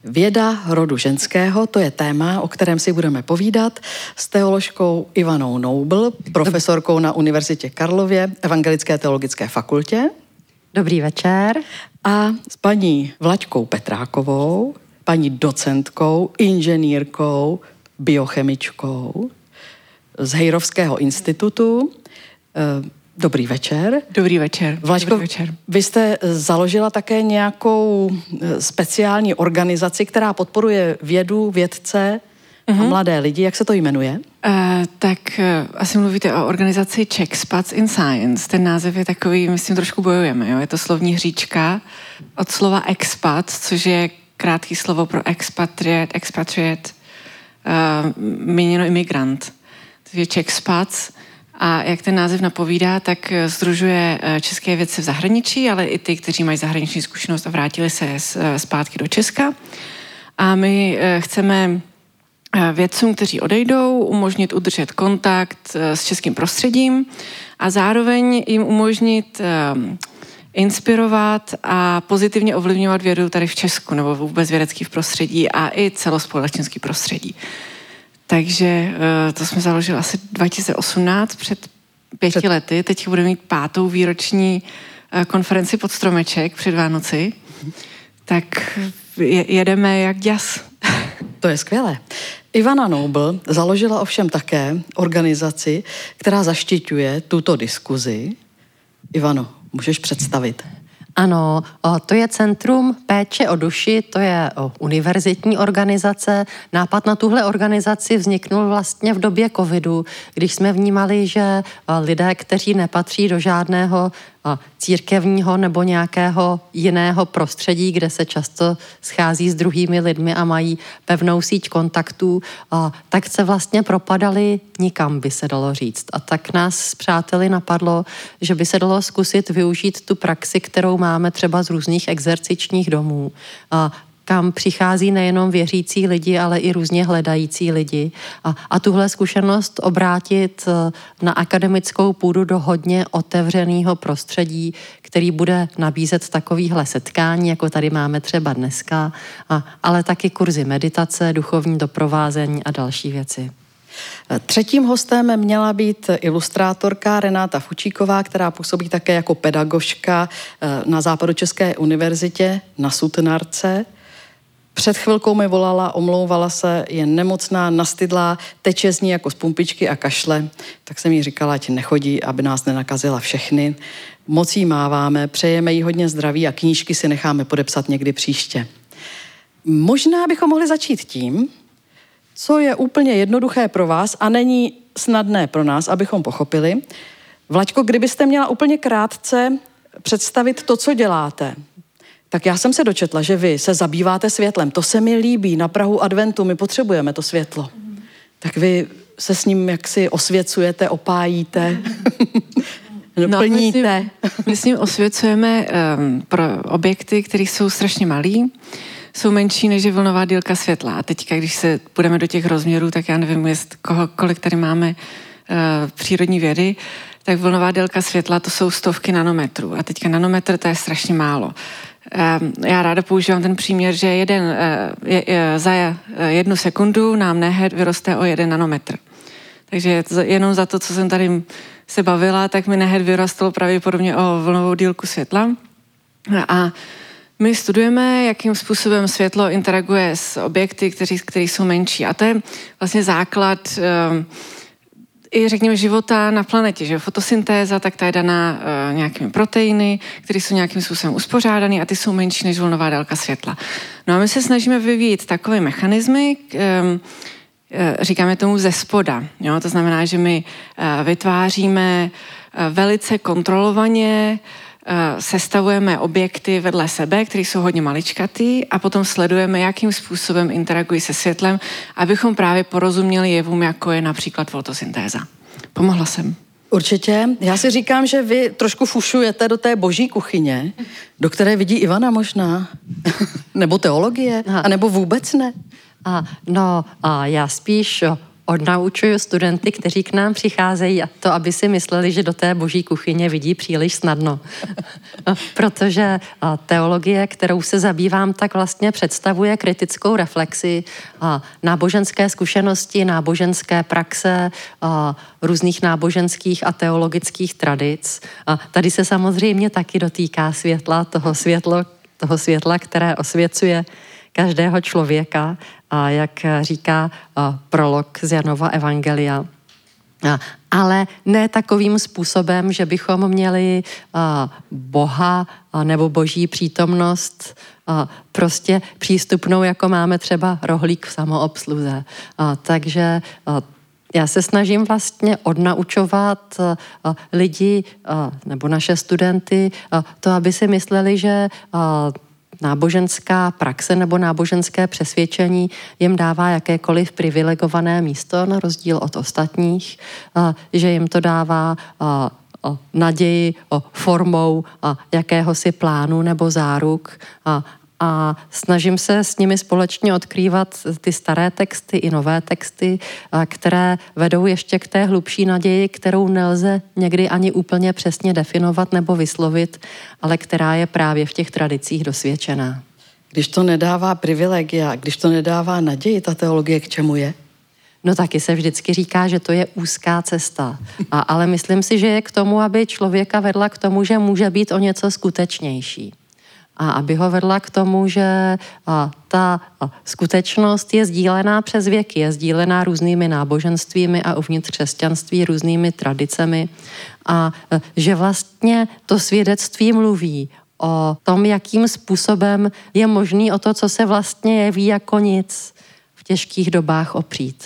Věda rodu ženského, to je téma, o kterém si budeme povídat s teoložkou Ivanou Noubl, profesorkou na Univerzitě Karlově, Evangelické teologické fakultě. Dobrý večer. A s paní Vlaďkou Petrákovou, paní docentkou, inženýrkou, biochemičkou z Hejrovského institutu. Dobrý večer. Dobrý večer. Vlaďko, dobrý večer. Vy jste založila také nějakou speciální organizaci, která podporuje vědu, vědce a mladé lidi. Jak se to jmenuje? Asi mluvíte o organizaci Czech Expats in Science. Ten název je takový, my s tím trošku bojujeme. Jo? Je to slovní hříčka od slova expat, což je krátký slovo pro expatriate, míněno imigrant. Takže Czech Expats. A jak ten název napovídá, tak sdružuje české vědce v zahraničí, ale i ty, kteří mají zahraniční zkušenost a vrátili se zpátky do Česka. A my chceme vědcům, kteří odejdou, umožnit udržet kontakt s českým prostředím a zároveň jim umožnit inspirovat a pozitivně ovlivňovat vědu tady v Česku nebo vůbec vědecký v prostředí a i celospolečenský prostředí. Takže to jsme založili asi 2018, před 5 lety. Teď budeme mít 5. výroční konferenci pod stromeček před Vánoci. Tak jedeme jak děs. To je skvělé. Ivana Noubl založila ovšem také organizaci, která zaštiťuje tuto diskuzi. Ivano, můžeš představit? Ano, to je Centrum péče o duši, to je univerzitní organizace. Nápad na tuhle organizaci vzniknul vlastně v době covidu, když jsme vnímali, že lidé, kteří nepatří do žádného církevního nebo nějakého jiného prostředí, kde se často schází s druhými lidmi a mají pevnou síť kontaktů, tak se vlastně propadali nikam, by se dalo říct. A tak nás s přáteli napadlo, že by se dalo zkusit využít tu praxi, kterou máme třeba z různých exercičních domů, kam přichází nejenom věřící lidi, ale i různě hledající lidi. A tuhle zkušenost obrátit na akademickou půdu do hodně otevřeného prostředí, který bude nabízet takovýhle setkání, jako tady máme třeba dneska, ale taky kurzy meditace, duchovní doprovázení a další věci. Třetím hostem měla být ilustrátorka Renáta Fučíková, která působí také jako pedagožka na Západočeské univerzitě na Sutnarce. Před chvilkou mi volala, omlouvala se, je nemocná, nastydlá, teče z ní jako z pumpičky a kašle. Tak jsem jí říkala, ať nechodí, aby nás nenakazila všechny. Moc jí máváme, přejeme jí hodně zdraví a knížky si necháme podepsat někdy příště. Možná bychom mohli začít tím, co je úplně jednoduché pro vás a není snadné pro nás, abychom pochopili. Vlaďko, kdybyste měla úplně krátce představit to, co děláte, tak já jsem se dočetla, že vy se zabýváte světlem. To se mi líbí, na prahu adventu my potřebujeme to světlo. Tak vy se s ním jaksi osvěcujete, opájíte, plníte. My s ním osvěcujeme pro objekty, které jsou strašně malý, jsou menší než je vlnová délka světla. A teďka, když se půjdeme do těch rozměrů, tak já nevím, kolik tady máme přírodní vědy, tak vlnová délka světla to jsou 100 nanometrů. A teďka nanometr to je strašně málo. Já ráda používám ten příměr, že za 1 sekundu nám nehed vyroste o 1 nanometr. Takže jenom za to, co jsem tady se bavila, tak mi nehed vyrostl pravděpodobně o vlnovou délku světla. A my studujeme, jakým způsobem světlo interaguje s objekty, které jsou menší. A to je vlastně základ i řekněme života na planetě, že fotosyntéza, tak ta je daná nějakými proteiny, které jsou nějakým způsobem uspořádané a ty jsou menší než vlnová délka světla. No a my se snažíme vyvíjet takové mechanismy, říkáme tomu ze spoda. Jo? To znamená, že my vytváříme velice kontrolovaně, sestavujeme objekty vedle sebe, které jsou hodně maličkatý a potom sledujeme, jakým způsobem interagují se světlem, abychom právě porozuměli jevům, jako je například fotosyntéza. Pomohla jsem. Určitě. Já si říkám, že vy trošku fušujete do té boží kuchyně, do které vidí Ivana možná. Nebo teologie, anebo vůbec ne. Já spíš odnaučuju studenty, kteří k nám přicházejí, a to, aby si mysleli, že do té boží kuchyně vidí příliš snadno. Protože teologie, kterou se zabývám, tak vlastně představuje kritickou reflexi náboženské zkušenosti, náboženské praxe, různých náboženských a teologických tradic. A tady se samozřejmě taky dotýká světla, toho světla, které osvěcuje každého člověka, a jak říká prolog z Janova evangelia. Ale ne takovým způsobem, že bychom měli Boha nebo boží přítomnost prostě přístupnou, jako máme třeba rohlík v samoobsluze. Takže já se snažím vlastně odnaučovat lidi nebo naše studenty to, aby si mysleli, že náboženská praxe nebo náboženské přesvědčení jim dává jakékoliv privilegované místo na rozdíl od ostatních, že jim to dává naději formou jakéhosi plánu nebo záruk, a snažím se s nimi společně odkrývat ty staré texty i nové texty, které vedou ještě k té hlubší naději, kterou nelze někdy ani úplně přesně definovat nebo vyslovit, ale která je právě v těch tradicích dosvědčená. Když to nedává privilegia, když to nedává naději, ta teologie k čemu je? No taky se vždycky říká, že to je úzká cesta. Ale myslím si, že je k tomu, aby člověka vedla k tomu, že může být o něco skutečnější. A aby ho vedla k tomu, že ta skutečnost je sdílená přes věky, je sdílená různými náboženstvími a uvnitř křesťanství různými tradicemi. A že vlastně to svědectví mluví o tom, jakým způsobem je možný o to, co se vlastně jeví jako nic, v těžkých dobách opřít.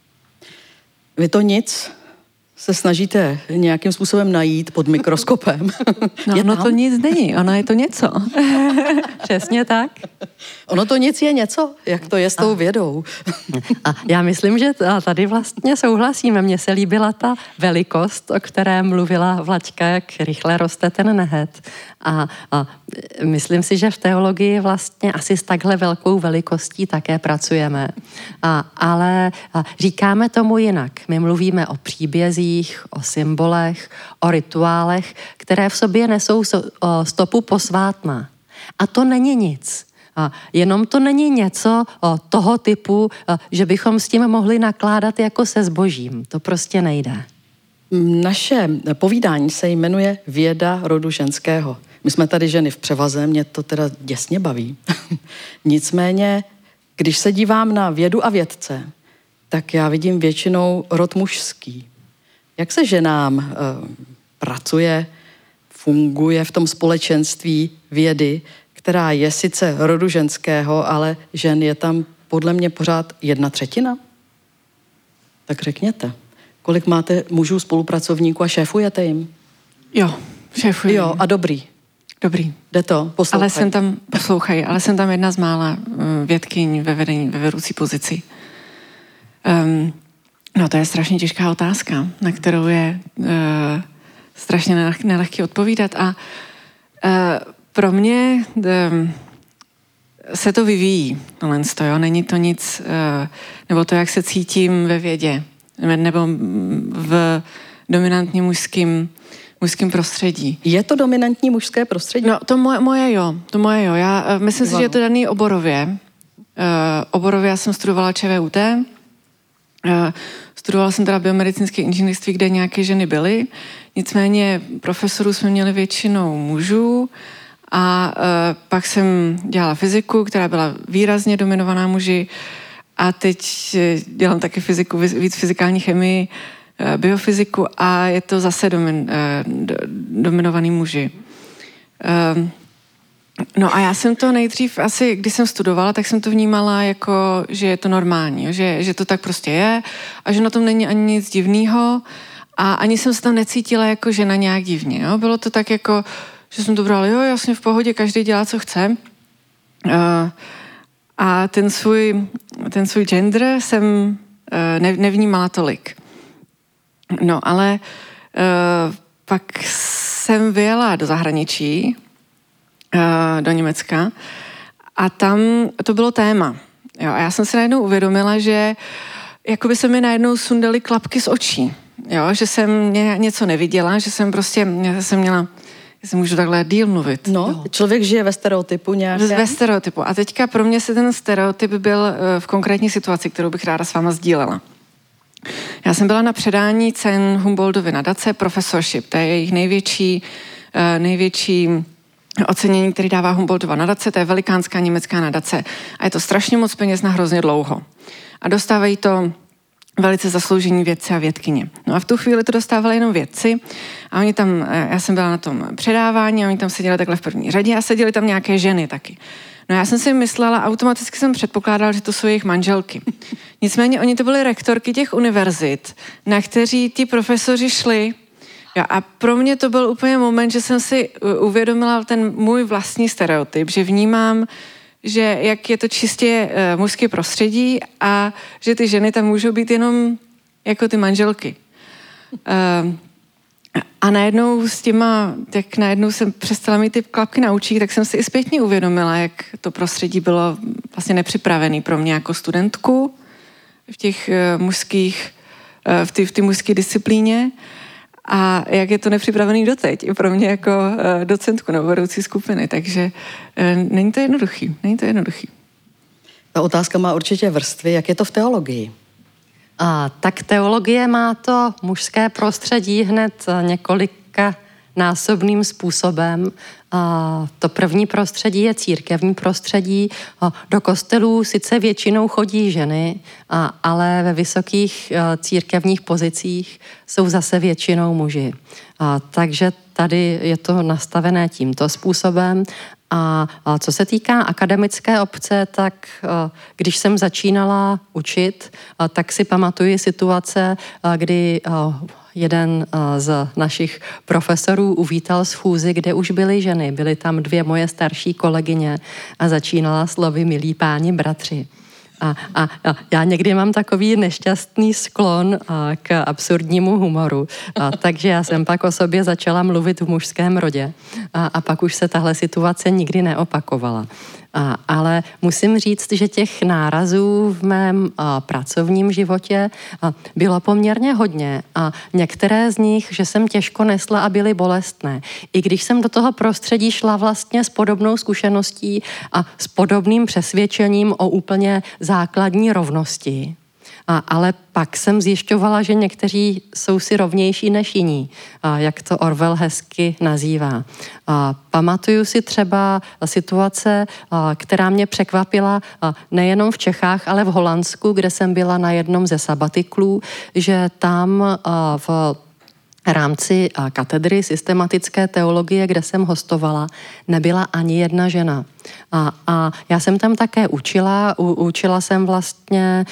Vy to nic se snažíte nějakým způsobem najít pod mikroskopem. No, ono to nic není, ono je to něco. Přesně tak. Ono to nic je něco, jak to je s tou vědou. A já myslím, že tady vlastně souhlasíme. Mně se líbila ta velikost, o které mluvila Vlaďka, jak rychle roste ten nehet. A myslím si, že v teologii vlastně asi s takhle velkou velikostí také pracujeme. Ale říkáme tomu jinak. My mluvíme o příbězích, o symbolech, o rituálech, které v sobě nesou stopu posvátná. A to není nic. Jenom to není něco toho typu, že bychom s tím mohli nakládat jako se zbožím. To prostě nejde. Naše povídání se jmenuje Věda rodu ženského. My jsme tady ženy v převaze, mě to teda děsně baví. Nicméně, když se dívám na vědu a vědce, tak já vidím většinou rod mužský. Jak se ženám pracuje, funguje v tom společenství vědy, která je sice rodu ženského, ale žen je tam podle mě pořád 1/3? Tak řekněte, kolik máte mužů spolupracovníků a šéfujete jim? Jo, šéfuji. Jo, a dobrý. Dobrý. Jde to? Poslouchaj. Ale jsem tam jedna z mála vědkyň ve vedení, ve vedoucí pozici. No to je strašně těžká otázka, na kterou je strašně nelehký odpovídat a pro mě se to vyvíjí, jo? Není to nic, nebo to, jak se cítím ve vědě, nebo v dominantně mužským prostředí. Je to dominantní mužské prostředí? No, to moje jo. Já myslím si, že je to daný oborově. Oborově já jsem studovala ČVUT, studovala jsem teda biomedicínské inženýrství, kde nějaké ženy byly, nicméně profesorů jsme měli většinou mužů a pak jsem dělala fyziku, která byla výrazně dominovaná muži a teď dělám taky fyziku, víc fyzikální chemii, biofyziku a je to zase dominovaný muži. No a já jsem to nejdřív asi, když jsem studovala, tak jsem to vnímala jako, že je to normální, že to tak prostě je a že na tom není ani nic divného a ani jsem se tam necítila jako žena nějak divně. Jo? Bylo to tak jako, že jsem to brala, jo, jasně v pohodě, každý dělá, co chce. A ten svůj gender jsem nevnímala tolik. No, ale pak jsem vyjela do zahraničí, do Německa a tam to bylo téma. Jo, a já jsem si najednou uvědomila, že jakoby se mi najednou sundaly klapky z očí. Jo, že jsem něco neviděla, že jsem prostě, jestli můžu takhle díl mluvit. No, člověk žije ve stereotypu nějakém. Ve stereotypu. A teďka pro mě se ten stereotyp byl v konkrétní situaci, kterou bych ráda s váma sdílela. Já jsem byla na předání cen Humboldtovy nadace Professorship. To je jejich největší ocenění, který dává Humboldtova nadace. To je velikánská německá nadace. A je to strašně moc peněz na hrozně dlouho. A dostávají to velice zasloužení vědci a vědkyně. No a v tu chvíli to dostávali jenom vědci a oni tam, já jsem byla na tom předávání a oni tam seděli takhle v první řadě a seděli tam nějaké ženy taky. No já jsem si myslela, automaticky jsem předpokládala, že to jsou jejich manželky. Nicméně oni to byly rektorky těch univerzit, na kteří ti profesoři šli. Jo, a pro mě to byl úplně moment, že jsem si uvědomila ten můj vlastní stereotyp, že vnímám, že jak je to čistě mužské prostředí a že ty ženy tam můžou být jenom jako ty manželky. A najednou najednou jsem přestala mít ty klapky na očích, tak jsem si i zpětně uvědomila, jak to prostředí bylo vlastně nepřipravené pro mě jako studentku v těch v té mužské disciplíně a jak je to nepřipravený doteď i pro mě jako docentku nebo vedoucí skupiny, takže není to jednoduchý. Ta otázka má určitě vrstvy, jak je to v teologii? Tak teologie má to mužské prostředí hned několika násobným způsobem. To první prostředí je církevní prostředí. Do kostelů sice většinou chodí ženy, ale ve vysokých církevních pozicích jsou zase většinou muži. Takže tady je to nastavené tímto způsobem. A co se týká akademické obce, tak když jsem začínala učit, tak si pamatuji situace, kdy jeden z našich profesorů uvítal schůzi, kde už byly ženy. Byly tam 2 moje starší kolegyně a začínala slovy milí páni bratři. A já někdy mám takový nešťastný sklon k absurdnímu humoru, takže já jsem pak o sobě začala mluvit v mužském rodě a pak už se tahle situace nikdy neopakovala. Ale musím říct, že těch nárazů v mém pracovním životě bylo poměrně hodně a některé z nich, že jsem těžko nesla a byly bolestné. I když jsem do toho prostředí šla vlastně s podobnou zkušeností a s podobným přesvědčením o úplně základní rovnosti. Ale pak jsem zjišťovala, že někteří jsou si rovnější než jiní, jak to Orwell hezky nazývá. Pamatuju si třeba situace, která mě překvapila nejenom v Čechách, ale v Holandsku, kde jsem byla na jednom ze sabatiklů, že tam v rámci katedry systematické teologie, kde jsem hostovala, nebyla ani jedna žena. A já jsem tam také učila jsem vlastně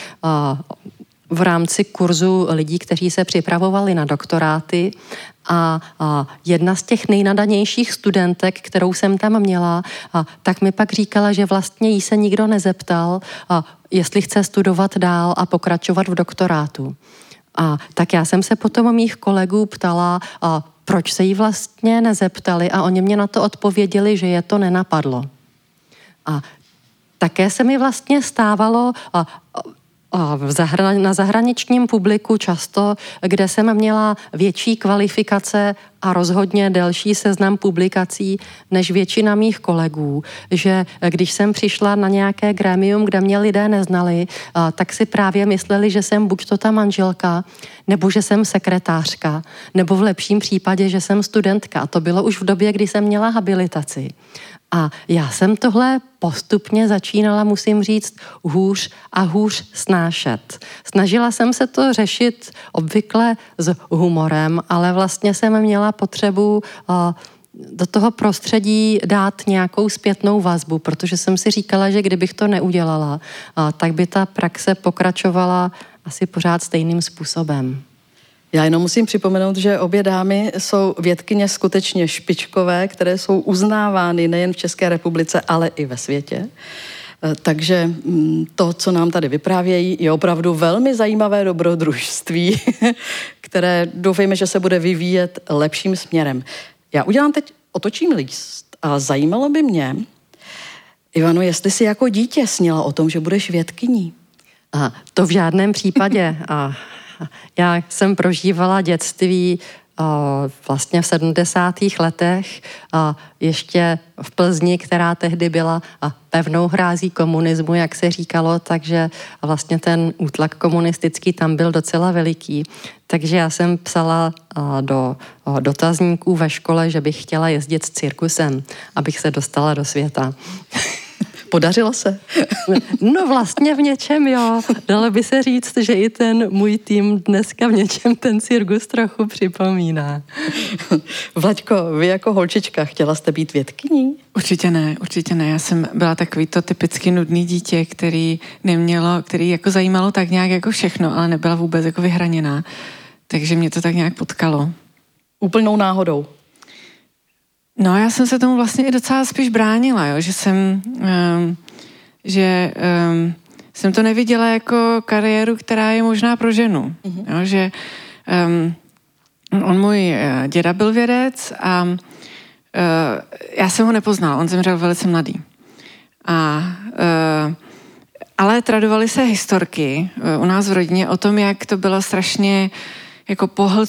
v rámci kurzu lidí, kteří se připravovali na doktoráty a jedna z těch nejnadanějších studentek, kterou jsem tam měla, tak mi pak říkala, že vlastně jí se nikdo nezeptal, jestli chce studovat dál a pokračovat v doktorátu. Tak já jsem se potom mých kolegů ptala, proč se jí vlastně nezeptali a oni mě na to odpověděli, že je to nenapadlo. A také se mi vlastně stávalo na zahraničním publiku často, kde jsem měla větší kvalifikace a rozhodně delší seznam publikací než většina mých kolegů, že když jsem přišla na nějaké grémium, kde mě lidé neznali, tak si právě mysleli, že jsem buď to ta manželka, nebo že jsem sekretářka, nebo v lepším případě, že jsem studentka. A to bylo už v době, kdy jsem měla habilitaci. A já jsem tohle postupně začínala, musím říct, hůř a hůř snášet. Snažila jsem se to řešit obvykle s humorem, ale vlastně jsem měla potřebu do toho prostředí dát nějakou zpětnou vazbu, protože jsem si říkala, že kdybych to neudělala, tak by ta praxe pokračovala asi pořád stejným způsobem. Já jenom musím připomenout, že obě dámy jsou vědkyně skutečně špičkové, které jsou uznávány nejen v České republice, ale i ve světě. Takže to, co nám tady vyprávějí, je opravdu velmi zajímavé dobrodružství, které doufejme, že se bude vyvíjet lepším směrem. Já otočím líst a zajímalo by mě, Ivano, jestli jsi jako dítě sněla o tom, že budeš vědkyní. To v žádném případě. Já jsem prožívala dětství vlastně v 70. letech ještě v Plzni, která tehdy byla pevnou hrází komunismu, jak se říkalo, takže vlastně ten útlak komunistický tam byl docela veliký. Takže já jsem psala do dotazníků ve škole, že bych chtěla jezdit s cirkusem, abych se dostala do světa. Podařilo se? No vlastně v něčem, jo. Dalo by se říct, že i ten můj tým dneska v něčem ten cirkus trochu připomíná. Vlaďko, vy jako holčička, chtěla jste být vědkyní? Určitě ne. Já jsem byla takový to typicky nudný dítě, který jako zajímalo tak nějak jako všechno, ale nebyla vůbec jako vyhraněná. Takže mě to tak nějak potkalo. Úplnou náhodou. No, já jsem se tomu vlastně i docela spíš bránila, jo? Že jsem to neviděla jako kariéru, která je možná pro ženu. Mm-hmm. Jo? Že můj děda byl vědec a já jsem ho nepoznala, on zemřel velice mladý. Ale tradovaly se historky u nás v rodině o tom, jak to bylo strašně jako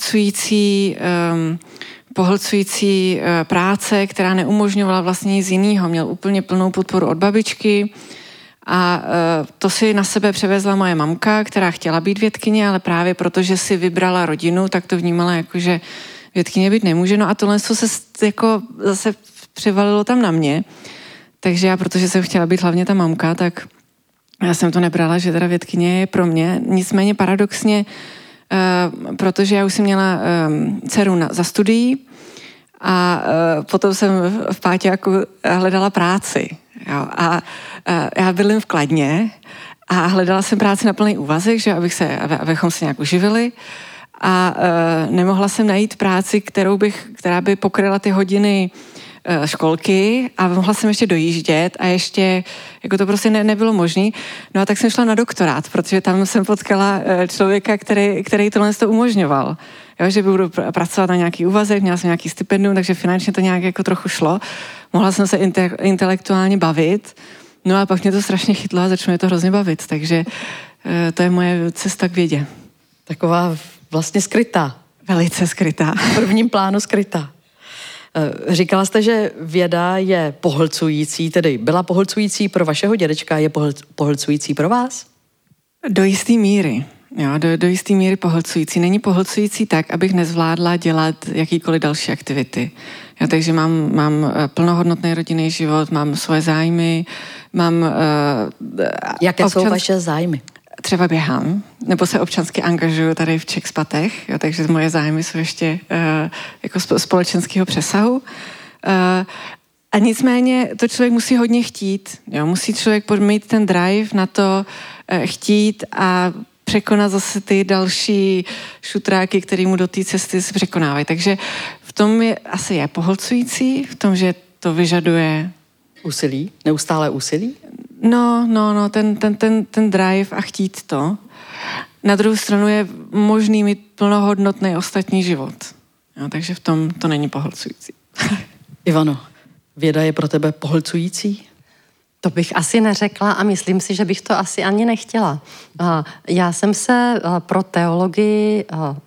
pohlcující práce, která neumožňovala vlastně nic jinýho. Měl úplně plnou podporu od babičky a to si na sebe převezla moje mamka, která chtěla být vědkyně, ale právě protože si vybrala rodinu, tak to vnímala jako, že vědkyně být nemůže. No a tohle se jako zase převalilo tam na mě. Takže já, protože jsem chtěla být hlavně ta mamka, tak já jsem to nebrala, že teda vědkyně je pro mě. Nicméně paradoxně, protože já už jsem měla dceru za studií a potom jsem v páťáku hledala práci. Jo, a já bydlím v Kladně a hledala jsem práci na plný úvazek, že abychom se nějak uživili a nemohla jsem najít práci, která by pokryla ty hodiny školky a mohla jsem ještě dojíždět a ještě, jako to prostě nebylo možné. No a tak jsem šla na doktorát, protože tam jsem potkala člověka, který tohle to umožňoval. Jo, že budu pracovat na nějaký úvazek, měla jsem nějaký stipendium, takže finančně to nějak jako trochu šlo. Mohla jsem se intelektuálně bavit, no a pak mě to strašně chytlo a začalo mě to hrozně bavit, takže to je moje cesta k vědě. Taková vlastně skrytá. Velice skrytá. V prvním plánu skrytá. Říkala jste, že věda je pohlcující, tedy byla pohlcující pro vašeho dědečka, je pohlcující pro vás? Do jisté míry. Jo, do jisté míry pohlcující. Není pohlcující tak, abych nezvládla dělat jakýkoliv další aktivity. Jo, takže mám plnohodnotný rodinný život, mám svoje zájmy, mám... Jaké jsou vaše zájmy? Třeba běhám, nebo se občansky angažuju tady v Czechspatech, jo, takže moje zájmy jsou ještě jako společenského přesahu. A nicméně to člověk musí hodně chtít. Jo, musí člověk mít ten drive na to chtít a překonat zase ty další šutráky, které mu do té cesty se překonávají. Takže v tom asi je pohlcující, v tom, že to vyžaduje... Úsilí? Neustále úsilí? No, ten drive a chtít to. Na druhou stranu je možný mít plnohodnotný ostatní život. Jo, takže v tom to není pohlcující. Ivano, věda je pro tebe pohlcující? To bych asi neřekla a myslím si, že bych to asi ani nechtěla. Já jsem se pro teologii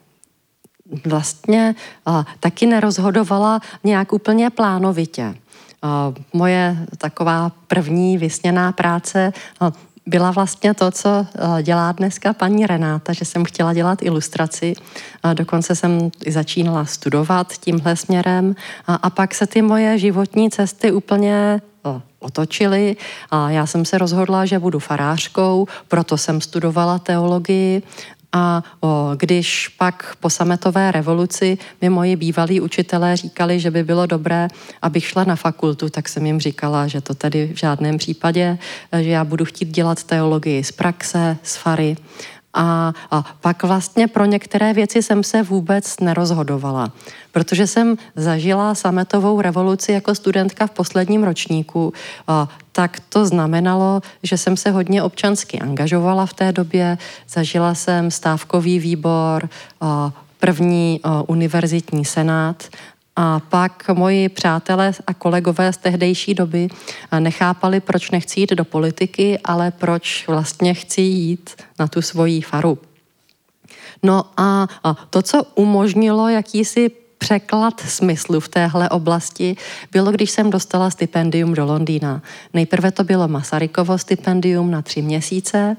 vlastně taky nerozhodovala nějak úplně plánovitě. Moje taková první vysněná práce byla vlastně to, co dělá dneska paní Renáta, že jsem chtěla dělat ilustraci. Dokonce jsem začínala studovat tímhle směrem a pak se ty moje životní cesty úplně otočily. Já jsem se rozhodla, že budu farářkou, proto jsem studovala teologii. A když pak po sametové revoluci mi moji bývalí učitelé říkali, že by bylo dobré, abych šla na fakultu, tak jsem jim říkala, že to tady v žádném případě, že já budu chtít dělat teologii z praxe, z fary. A pak vlastně pro některé věci jsem se vůbec nerozhodovala, protože jsem zažila sametovou revoluci jako studentka v posledním ročníku, tak to znamenalo, že jsem se hodně občansky angažovala v té době, zažila jsem stávkový výbor, první univerzitní senát A pak moji přátelé a kolegové z tehdejší doby nechápali, proč nechci jít do politiky, ale proč vlastně chci jít na tu svoji faru. No a to, co umožnilo jakýsi překlad smyslu v téhle oblasti, bylo, když jsem dostala stipendium do Londýna. Nejprve to bylo Masarykovo stipendium na 3 měsíce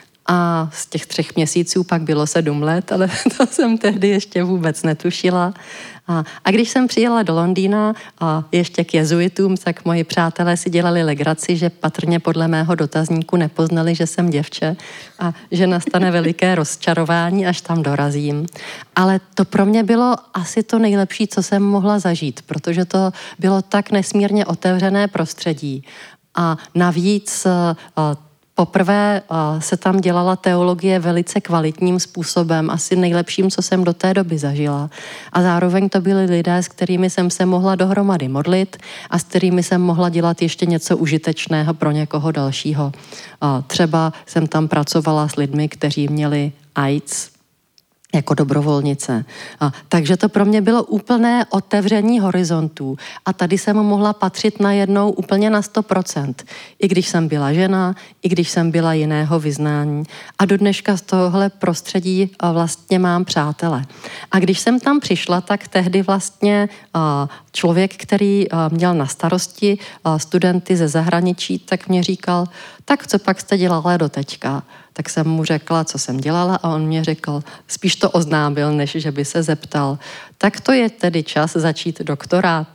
a z těch 3 měsíců pak bylo 7 let, ale to jsem tehdy ještě vůbec netušila. A když jsem přijela do Londýna a ještě k jezuitům, tak moji přátelé si dělali legraci, že patrně podle mého dotazníku nepoznali, že jsem děvče a že nastane veliké rozčarování, až tam dorazím. Ale to pro mě bylo asi to nejlepší, co jsem mohla zažít, protože to bylo tak nesmírně otevřené prostředí. A navíc poprvé se tam dělala teologie velice kvalitním způsobem, asi nejlepším, co jsem do té doby zažila. A zároveň to byli lidé, s kterými jsem se mohla dohromady modlit a s kterými jsem mohla dělat ještě něco užitečného pro někoho dalšího. Třeba jsem tam pracovala s lidmi, kteří měli AIDS jako dobrovolnice. Takže to pro mě bylo úplné otevření horizontů. A tady jsem mohla patřit najednou úplně na 100%. I když jsem byla žena, i když jsem byla jiného vyznání. A do dneška z tohohle prostředí vlastně mám přátele. A když jsem tam přišla, tak tehdy vlastně člověk, který měl na starosti studenty ze zahraničí, tak mě říkal, tak co pak jste dělala do teďka? Tak jsem mu řekla, co jsem dělala a on mě řekl, spíš to oznámil, než že by se zeptal. Tak to je tedy čas začít doktorát.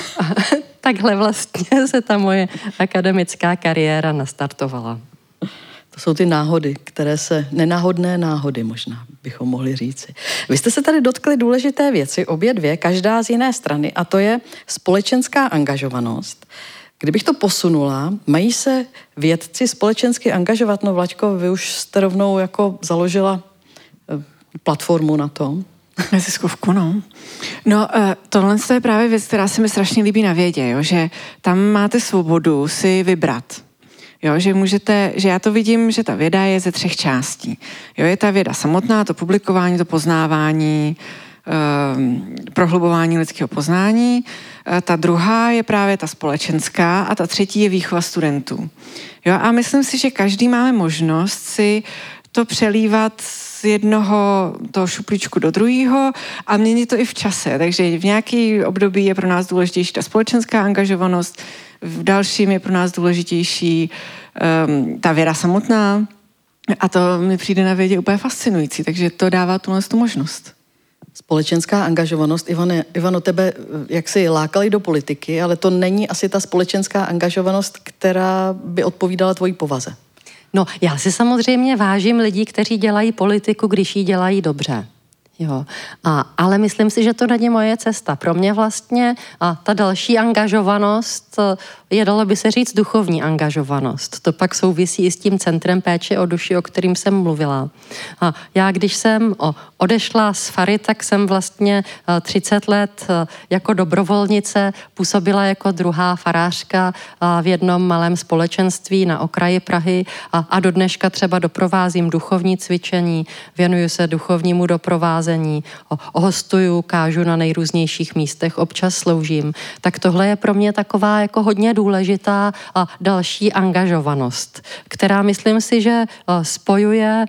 Takhle vlastně se ta moje akademická kariéra nastartovala. To jsou ty náhody, které se, nenáhodné náhody možná bychom mohli říci. Vy jste se tady dotkli důležité věci, obě dvě, každá z jiné strany, a to je společenská angažovanost. Kdybych to posunula, mají se vědci společensky angažovat? No Vlaďko, vy už jste rovnou jako založila platformu na to. Neziskovku, no. No, tohle je právě věc, která se mi strašně líbí na vědě, jo? Že tam máte svobodu si vybrat. Jo, že já to vidím, že ta věda je ze 3 částí. Jo, je ta věda samotná, to publikování, to poznávání, prohlubování lidského poznání. Ta druhá je právě ta společenská a ta třetí je výchova studentů. Jo, a myslím si, že každý máme možnost si to přelívat z jednoho toho šuplíčku do druhého a měnit to i v čase. Takže v nějaký období je pro nás důležitější ta společenská angažovanost, v dalším je pro nás důležitější ta věda samotná a to mi přijde na vědě úplně fascinující, takže to dává tu možnost. Společenská angažovanost, Ivano, tebe jaksi lákali do politiky, ale to není asi ta společenská angažovanost, která by odpovídala tvojí povaze. No, já si samozřejmě vážím lidí, kteří dělají politiku, když ji dělají dobře. Jo. Ale myslím si, že to není moje cesta. Pro mě vlastně ta další angažovanost je, dalo by se říct, duchovní angažovanost. To pak souvisí i s tím centrem péče o duši, o kterým jsem mluvila. Já, když jsem odešla z Fary, tak jsem vlastně 30 let jako dobrovolnice působila jako druhá farářka v jednom malém společenství na okraji Prahy a do dneška třeba doprovázím duchovní cvičení, věnuju se duchovnímu doprovázení, hostuju, kážu na nejrůznějších místech, občas sloužím. Tak tohle je pro mě taková jako hodně důležitá a další angažovanost, která myslím si, že spojuje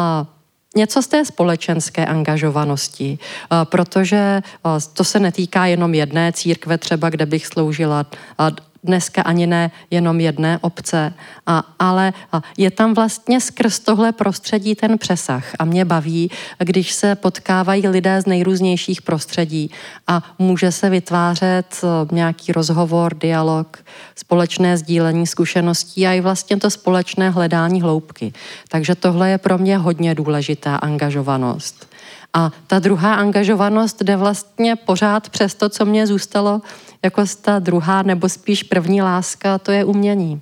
něco z té společenské angažovanosti, protože to se netýká jenom jedné církve, třeba kde bych sloužila dneska ani ne jenom jedné obce, ale je tam vlastně skrz tohle prostředí ten přesah. A mě baví, když se potkávají lidé z nejrůznějších prostředí a může se vytvářet nějaký rozhovor, dialog, společné sdílení zkušeností a i vlastně to společné hledání hloubky. Takže tohle je pro mě hodně důležitá angažovanost. A ta druhá angažovanost jde vlastně pořád přes to, co mě zůstalo jako ta druhá nebo spíš první láska, to je umění.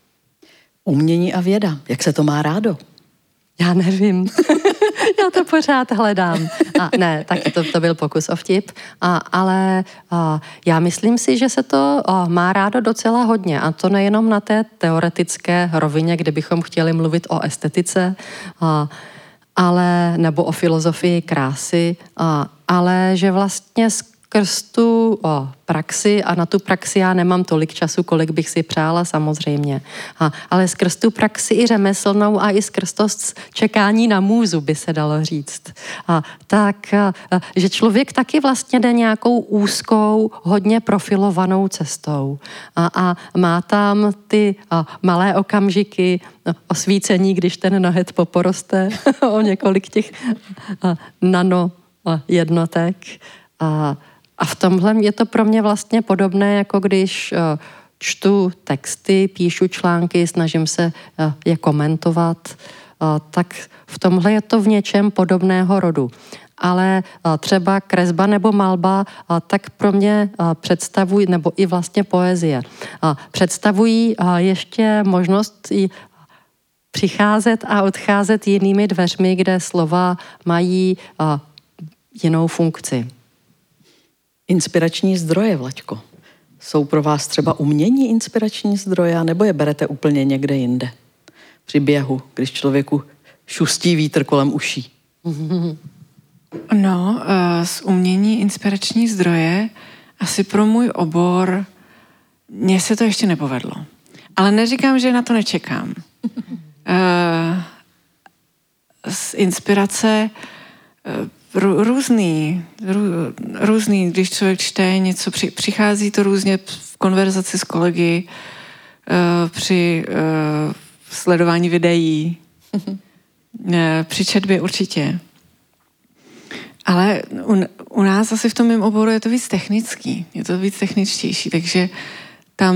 Umění a věda. Jak se to má rádo? Já nevím. Já to pořád hledám. Ne, tak to byl pokus o vtip. Ale já myslím si, že se to má rádo docela hodně. A to nejenom na té teoretické rovině, kde bychom chtěli mluvit o estetice, nebo o filozofii krásy, ale že vlastně skrz tu praxi, a na tu praxi já nemám tolik času, kolik bych si přála samozřejmě, ale skrz tu praxi i řemeslnou a i skrz to čekání na můzu, by se dalo říct. Že člověk taky vlastně jde nějakou úzkou, hodně profilovanou cestou a má tam ty malé okamžiky osvícení, když ten nohet poporoste o několik těch nano jednotek. A v tomhle je to pro mě vlastně podobné, jako když čtu texty, píšu články, snažím se je komentovat, tak v tomhle je to v něčem podobného rodu. Ale třeba kresba nebo malba, tak pro mě představují, nebo i vlastně poezie, představují ještě možnost přicházet a odcházet jinými dveřmi, kde slova mají jinou funkci. Inspirační zdroje, Vlaďko. Jsou pro vás třeba umění inspirační zdroje, nebo je berete úplně někde jinde? Při běhu, když člověku šustí vítr kolem uší. No, z umění inspirační zdroje asi pro můj obor mně se to ještě nepovedlo. Ale neříkám, že na to nečekám. Z inspirace různý, když člověk čte něco, přichází to různě v konverzaci s kolegy, při sledování videí, při četbě určitě. Ale u nás asi v tom mém oboru je to víc technický, je to víc techničtější, takže tam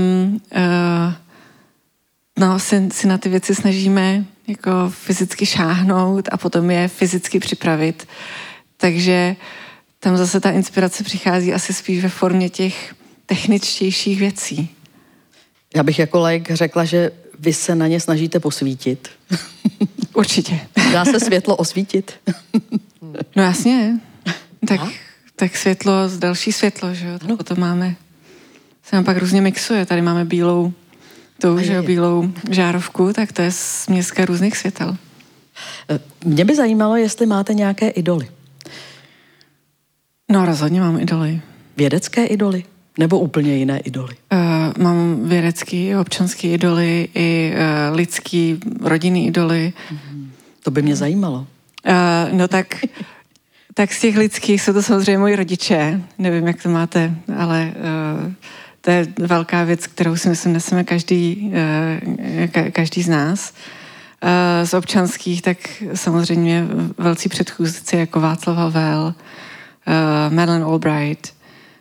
si na ty věci snažíme jako fyzicky šáhnout a potom je fyzicky připravit. Takže tam zase ta inspirace přichází asi spíš ve formě těch techničtějších věcí. Já bych jako laik řekla, že vy se na ně snažíte posvítit. Určitě. Dá se světlo osvítit? No jasně. Tak světlo z další světlo, že jo? Potom se nám pak různě mixuje. Tady máme bílou žárovku, tak to je směska různých světel. Mě by zajímalo, jestli máte nějaké idoly. No, rozhodně mám idoly. Vědecké idoly? Nebo úplně jiné idoly? Mám vědecký, občanský idoly i lidský, rodinný idoly. To by mě zajímalo. No tak z těch lidských jsou to samozřejmě moji rodiče. Nevím, jak to máte, ale to je velká věc, kterou si myslím neseme každý z nás. Z občanských tak samozřejmě velcí předchůdci jako Václav Havel, Madeleine Albright.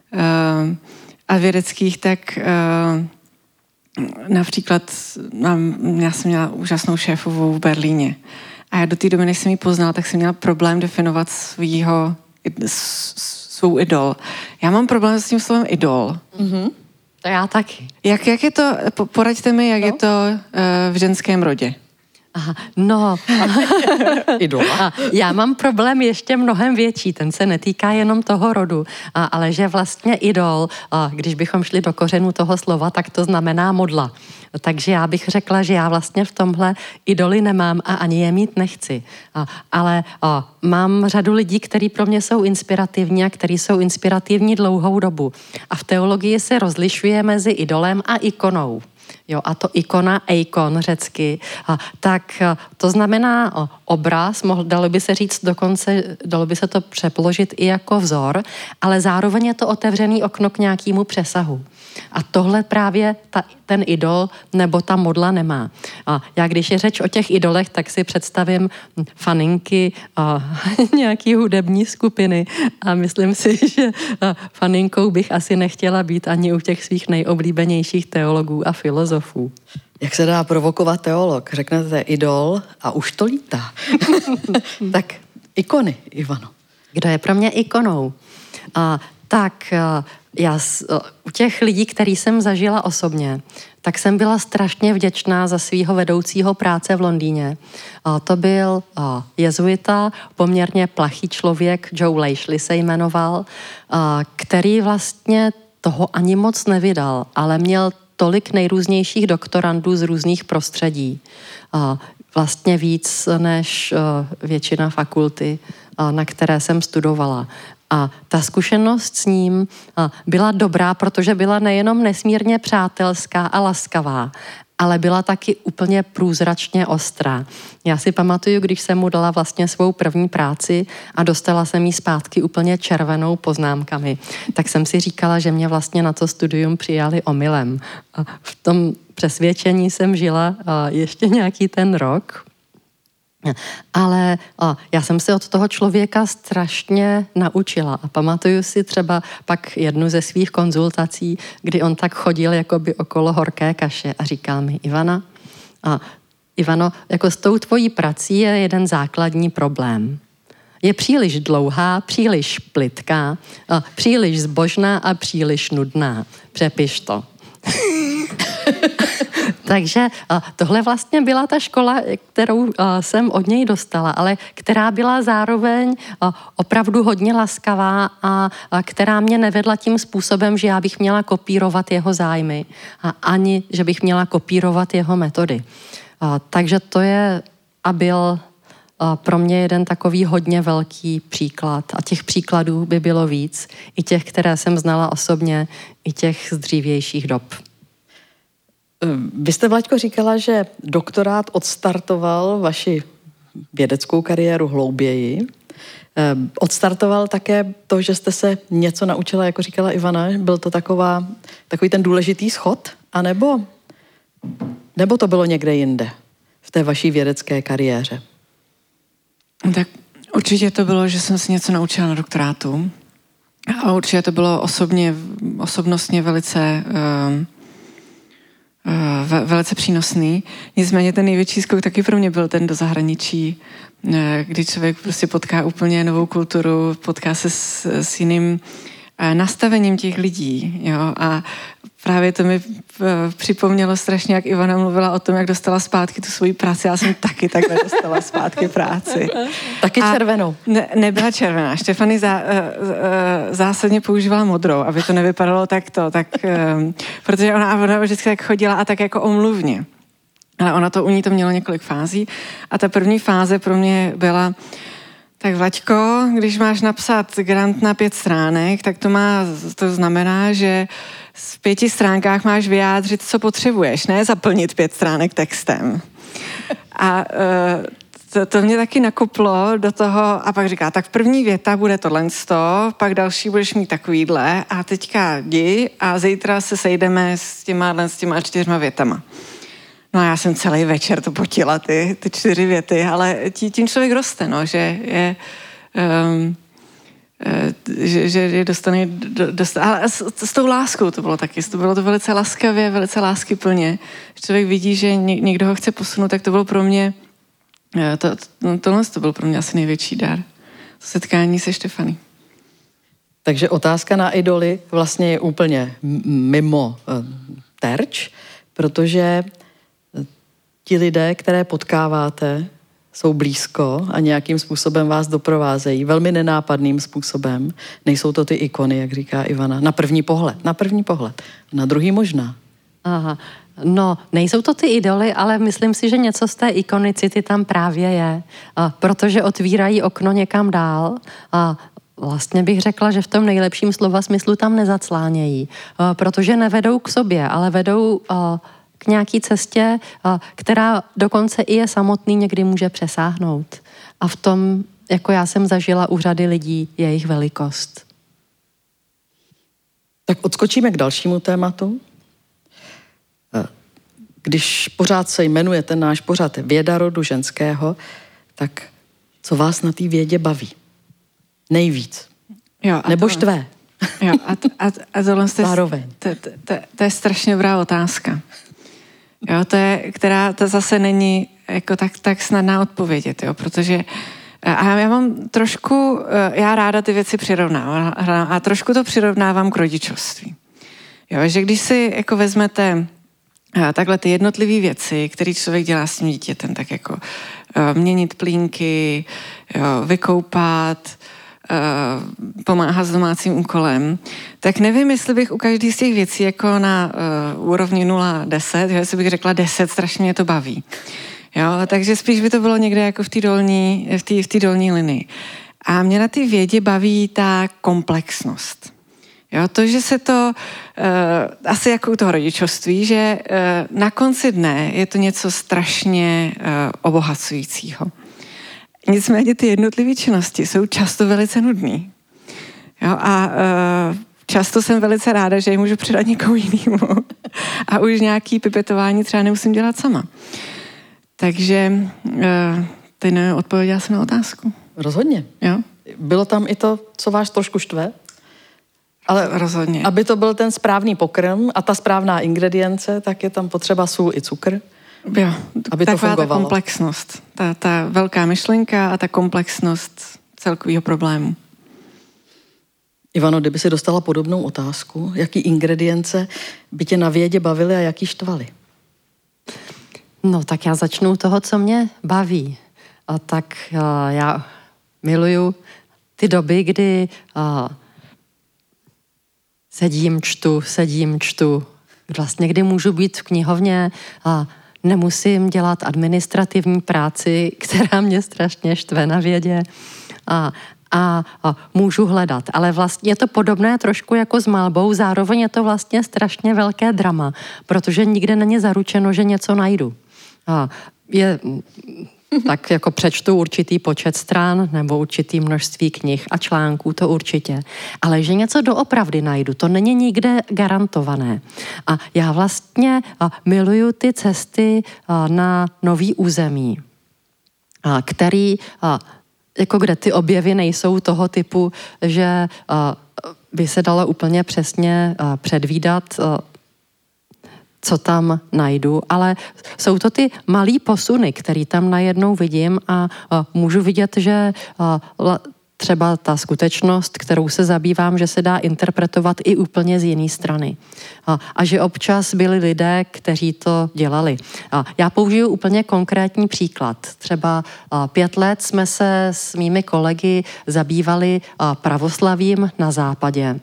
A vědeckých tak například já jsem měla úžasnou šéfovou v Berlíně. A já do té doby, než jsem ji poznala, tak jsem měla problém definovat svou idol. Já mám problém s tím slovem idol. Mm-hmm. To já taky. Jak je to, poraďte mi, jak je to v ženském rodě. Aha, no. Idola. Já mám problém ještě mnohem větší, ten se netýká jenom toho rodu, ale že vlastně idol, když bychom šli do kořenu toho slova, tak to znamená modla. Takže já bych řekla, že já vlastně v tomhle idoly nemám a ani je mít nechci. Ale mám řadu lidí, kteří pro mě jsou inspirativní a kteří jsou inspirativní dlouhou dobu. A v teologii se rozlišuje mezi idolem a ikonou. Jo, a to ikona, eikon řecky, tak to znamená obraz, dalo by se říct dokonce, dalo by se to přepložit i jako vzor, ale zároveň je to otevřený okno k nějakému přesahu. A tohle právě ten idol nebo ta modla nemá. A já když je řeč o těch idolech, tak si představím faninky nějaký hudební skupiny a myslím si, že faninkou bych asi nechtěla být ani u těch svých nejoblíbenějších teologů a filozofů. Jak se dá provokovat teolog? Řeknete idol a už to lítá. Tak ikony, Ivano. Kdo je pro mě ikonou? Já u těch lidí, který jsem zažila osobně, tak jsem byla strašně vděčná za svého vedoucího práce v Londýně. To byl jezuita, poměrně plachý člověk, Joe Lashley se jmenoval, který vlastně toho ani moc nevydal, ale měl tolik nejrůznějších doktorandů z různých prostředí. Vlastně víc než většina fakulty, na které jsem studovala. A ta zkušenost s ním byla dobrá, protože byla nejenom nesmírně přátelská a laskavá, ale byla taky úplně průzračně ostrá. Já si pamatuju, když jsem mu dala vlastně svou první práci a dostala jsem jí zpátky úplně červenou poznámkami, tak jsem si říkala, že mě vlastně na to studium přijali omylem. A v tom přesvědčení jsem žila ještě nějaký ten rok. Ale já jsem se od toho člověka strašně naučila a pamatuju si třeba pak jednu ze svých konzultací, kdy on tak chodil jakoby okolo horké kaše a říkal mi: Ivano, jako s tou tvojí prací je jeden základní problém. Je příliš dlouhá, příliš plitká, příliš zbožná a příliš nudná. Přepiš to. Takže tohle vlastně byla ta škola, kterou jsem od něj dostala, ale která byla zároveň opravdu hodně laskavá a která mě nevedla tím způsobem, že já bych měla kopírovat jeho zájmy a ani, že bych měla kopírovat jeho metody. Takže to je a byl pro mě jeden takový hodně velký příklad. A těch příkladů by bylo víc. I těch, které jsem znala osobně, i těch z dřívějších dob. Vy jste, Vlaďko, říkala, že doktorát odstartoval vaši vědeckou kariéru hlouběji. Odstartoval také to, že jste se něco naučila, jako říkala Ivana. Byl to takový ten důležitý schod? A nebo to bylo někde jinde v té vaší vědecké kariéře? Tak určitě to bylo, že jsem si něco naučila na doktorátu. A určitě to bylo osobnostně velice přínosný. Nicméně ten největší skok taky pro mě byl ten do zahraničí, kdy člověk prostě potká úplně novou kulturu, potká se s jiným nastavením těch lidí. Jo? A právě to mi připomnělo strašně, jak Ivana mluvila o tom, jak dostala zpátky tu svoji práci. Já jsem taky takhle dostala zpátky práci. Taky červenou. Nebyla červená. Štefany zásadně používala modrou, aby to nevypadalo takto. Protože ona vždycky tak chodila a tak jako omluvně. Ale u ní to mělo několik fází. A ta první fáze pro mě byla: tak Vlaďko, když máš napsat grant na 5 stránek, tak to znamená, že v 5 stránkách máš vyjádřit, co potřebuješ, ne zaplnit 5 stránek textem. A to mě taky nakoplo do toho a pak říká, tak první věta bude tohleto, pak další budeš mít takovýhle a teďka jdi a zítra se sejdeme s těma 4 větama. No a já jsem celý večer to potila, ty 4 věty, ale tím člověk roste, no, že je dostane, ale s tou láskou to bylo taky, to bylo to velice laskavě, velice láskyplně. Když člověk vidí, že někdo ho chce posunout, tak to bylo pro mě, tohle to byl pro mě asi největší dar. To setkání se Štefaní. Takže otázka na idoly vlastně je úplně mimo terč, protože ti lidé, které potkáváte, jsou blízko a nějakým způsobem vás doprovázejí, velmi nenápadným způsobem. Nejsou to ty ikony, jak říká Ivana, na první pohled, na druhý možná. Aha. No, nejsou to ty idoly, ale myslím si, že něco z té ikonicity tam právě je, protože otvírají okno někam dál a vlastně bych řekla, že v tom nejlepším slova smyslu tam nezaclánějí, protože nevedou k sobě, ale vedou k nějaký cestě, která dokonce i je samotný někdy může přesáhnout. A v tom, jako já jsem zažila u řady lidí, je jejich velikost. Tak odskočíme k dalšímu tématu. Když pořád se jmenuje ten náš pořad Věda rodu ženského, tak co vás na té vědě baví? Nejvíc. Jo, nebo štve? Jo, a tohle to je strašně dobrá otázka. Jo, to zase není jako tak snadná odpovědět, jo, protože já mám trošku, já ráda ty věci přirovnávám a trošku to přirovnávám k rodičovství. Jo, že když si jako vezmete takhle ty jednotlivé věci, které člověk dělá s tím dítětem, tak jako měnit plínky, jo, vykoupat, pomáhat s domácím úkolem, tak nevím, jestli bych u každý z těch věcí jako na úrovni 0-10, jestli bych řekla 10, strašně mě to baví. Jo, takže spíš by to bylo někde jako v té dolní linii. A mě na té vědě baví ta komplexnost. Jo, to, že se to, asi jako u toho rodičovství, že na konci dne je to něco strašně obohacujícího. Nicméně ty jednotlivé činnosti jsou často velice nudný. Jo, a často jsem velice ráda, že je můžu předat někomu jinému. A už nějaký pipetování třeba nemusím dělat sama. Takže teď nevím, odpověděla jsem na otázku. Rozhodně. Jo? Bylo tam i to, co vás trošku štve? Ale rozhodně. Aby to byl ten správný pokrm a ta správná ingredience, tak je tam potřeba sůl i cukr. Jo, aby to fungovalo. Ta komplexnost, ta velká myšlenka a ta komplexnost celkového problému. Ivano, kdyby si dostala podobnou otázku, jaký ingredience by tě na vědě bavily a jaký štvaly? No, tak já začnu toho, co mě baví. A tak já miluju ty doby, kdy sedím, čtu. Vlastně, kdy můžu být v knihovně a nemusím dělat administrativní práci, která mě strašně štve na vědě. A můžu hledat. Ale vlastně je to podobné trošku jako s malbou, zároveň je to vlastně strašně velké drama, protože nikde není zaručeno, že něco najdu. Tak jako přečtu určitý počet stran nebo určitý množství knih a článků, to určitě. Ale že něco doopravdy najdu, to není nikde garantované. A já vlastně miluju ty cesty na nový území, který jako kde ty objevy nejsou toho typu, že by se dalo úplně přesně předvídat, co tam najdu, ale jsou to ty malý posuny, který tam najednou vidím a můžu vidět, že třeba ta skutečnost, kterou se zabývám, že se dá interpretovat i úplně z jiné strany. A že občas byli lidé, kteří to dělali. Já použiju úplně konkrétní příklad. Třeba 5 let jsme se s mými kolegy zabývali pravoslavím na západě.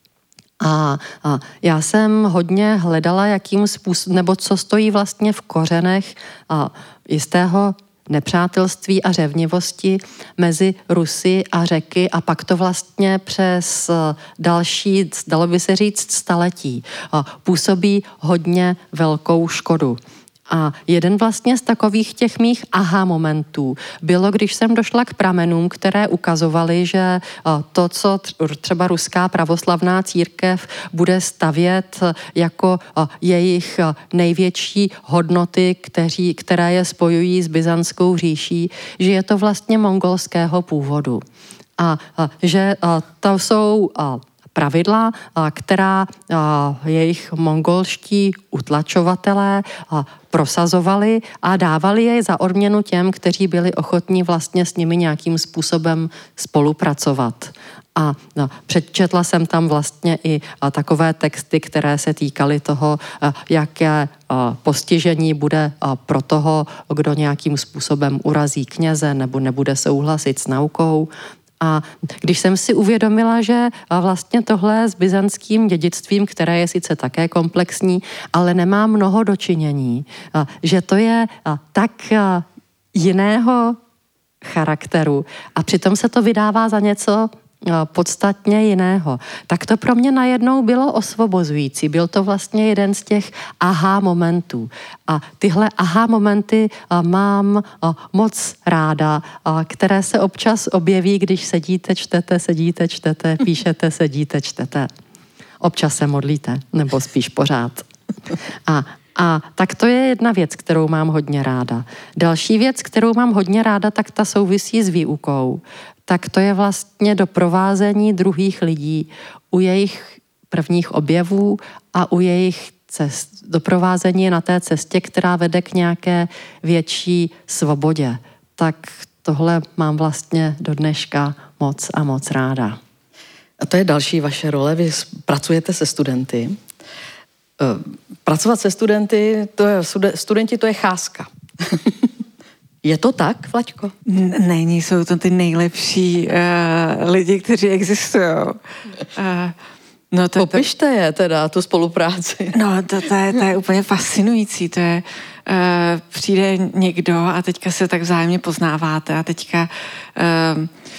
A já jsem hodně hledala, jakým způsobem, nebo co stojí vlastně v kořenech jistého nepřátelství a řevnivosti mezi Rusy a Řeky a pak to vlastně přes další, dalo by se říct, staletí působí hodně velkou škodu. A jeden vlastně z takových těch mých aha momentů bylo, když jsem došla k pramenům, které ukazovaly, že to, co třeba ruská pravoslavná církev bude stavět jako jejich největší hodnoty, které je spojují s Byzantskou říší, že je to vlastně mongolského původu. A že to jsou pravidla, která jejich mongolští utlačovatelé prosazovali a dávali je za odměnu těm, kteří byli ochotní vlastně s nimi nějakým způsobem spolupracovat. A přečetla jsem tam vlastně i takové texty, které se týkaly toho, jaké postižení bude pro toho, kdo nějakým způsobem urazí kněze nebo nebude souhlasit s naukou. A když jsem si uvědomila, že vlastně tohle s byzantským dědictvím, které je sice také komplexní, ale nemá mnoho dočinění, že to je tak jiného charakteru a přitom se to vydává za něco podstatně jiného. Tak to pro mě najednou bylo osvobozující. Byl to vlastně jeden z těch aha momentů. A tyhle aha momenty mám moc ráda, které se občas objeví, když sedíte, čtete, píšete, sedíte, čtete. Občas se modlíte, nebo spíš pořád. A tak to je jedna věc, kterou mám hodně ráda. Další věc, kterou mám hodně ráda, tak ta souvisí s výukou. Tak to je vlastně doprovázení druhých lidí u jejich prvních objevů a u jejich cest. Doprovázení na té cestě, která vede k nějaké větší svobodě. Tak tohle mám vlastně do dneška moc a moc ráda. A to je další vaše role. Vy pracujete se studenty. Pracovat se studenty, studenti to je cházka. Je to tak, Vlaďko? Není, jsou to ty nejlepší lidi, kteří existují. Popište je teda, tu spolupráci. No, to je úplně fascinující. To je, přijde někdo a teďka se tak vzájemně poznáváte a teďka